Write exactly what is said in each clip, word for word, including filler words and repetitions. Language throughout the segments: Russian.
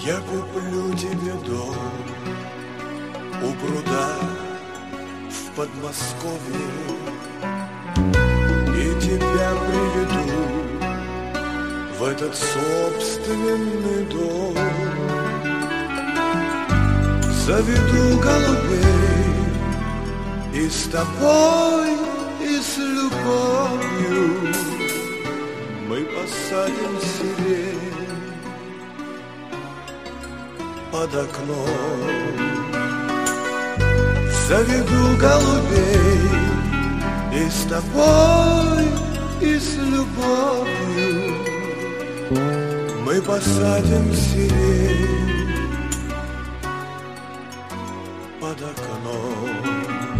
Я куплю тебе дом у пруда в Подмосковье и тебя приведу в этот собственный дом. Заведу голубей и с тобой, и с любовью мы посадим сирень под окном. Заведу голубей и с тобой, и с любовью мы посадим сирень под окном.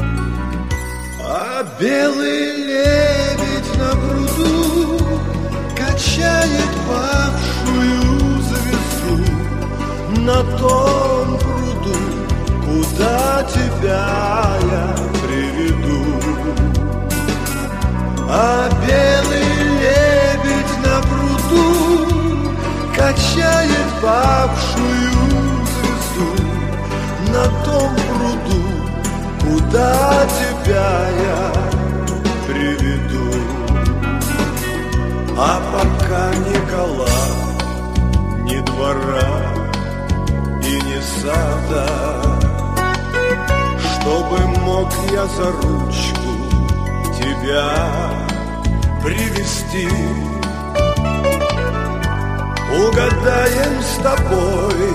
А белый лебедь на пруду качает павшую звезду на том пруду, куда тебя я приведу. А белый лебедь на пруду качает павшую звезду на том пруду, куда тебя я приведу. А пока ни кола, ни двора и ни сада, чтобы мог я за ручку тебя привести, угадаем с тобой,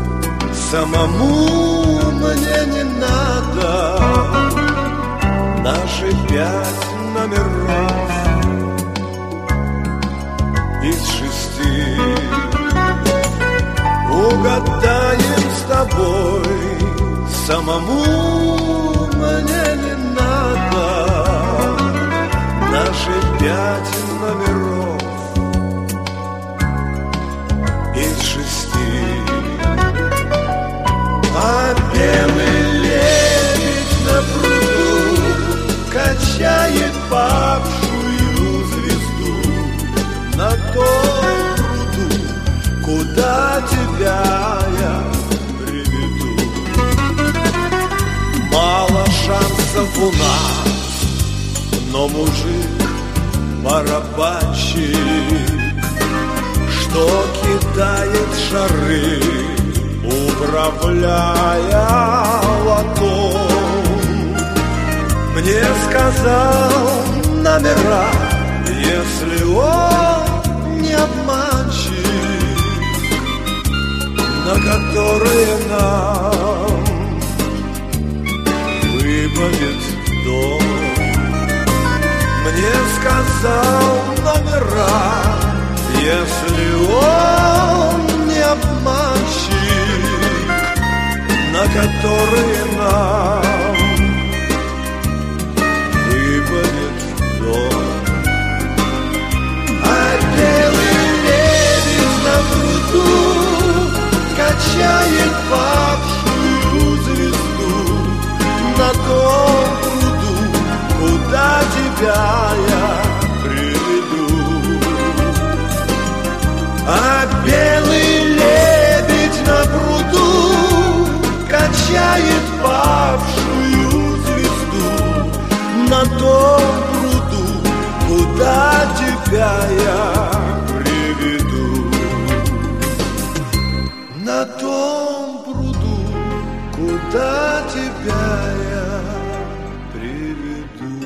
самому мне не надо наши пять номеров из шести. Угадаем с тобой, самому мне не надо наши пять номеров из шести. А белый лебедь на пруду качает павшую звезду на том пруду, куда тебя я приведу. Мало шансов у нас, но мужик барабанщик, что кидает шары, управляя лотом, мне сказал номера, если он не обманщик, на которые нам выпадет дом. Мне сказал номера, если он не обманщик, на которые нам выпадет дом. А белый лебедь на пруду качает павшую звезду на том пруду, куда тебя я приведу. А белый лебедь на пруду качает павшую звезду на том пруду, куда тебя я приведу. На том пруду, куда тебя я приведу.